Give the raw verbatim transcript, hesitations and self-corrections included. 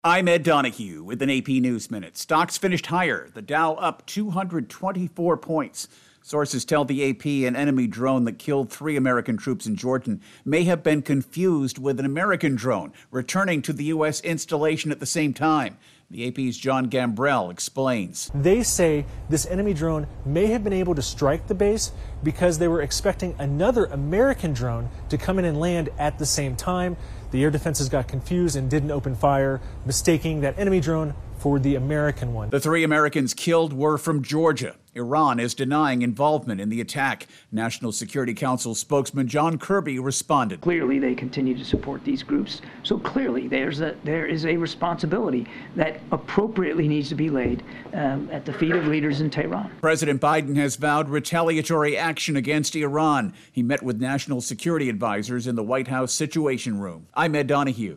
I'm Ed Donahue with an A P News Minute. Stocks finished higher, the Dow up two hundred twenty-four points. Sources tell the A P an enemy drone that killed three American troops in Jordan may have been confused with an American drone returning to the U S installation at the same time. The A P's John Gambrell explains. They say this enemy drone may have been able to strike the base because they were expecting another American drone to come in and land at the same time. The air defenses got confused and didn't open fire, mistaking that enemy drone for the American one. The three Americans killed were from Georgia. Iran is denying involvement in the attack. National Security Council spokesman John Kirby responded. Clearly, they continue to support these groups. So clearly, there's a, there is a responsibility that appropriately needs to be laid um, at the feet of leaders in Tehran. President Biden has vowed retaliatory action against Iran. He met with national security advisors in the White House Situation Room. I'm Ed Donahue.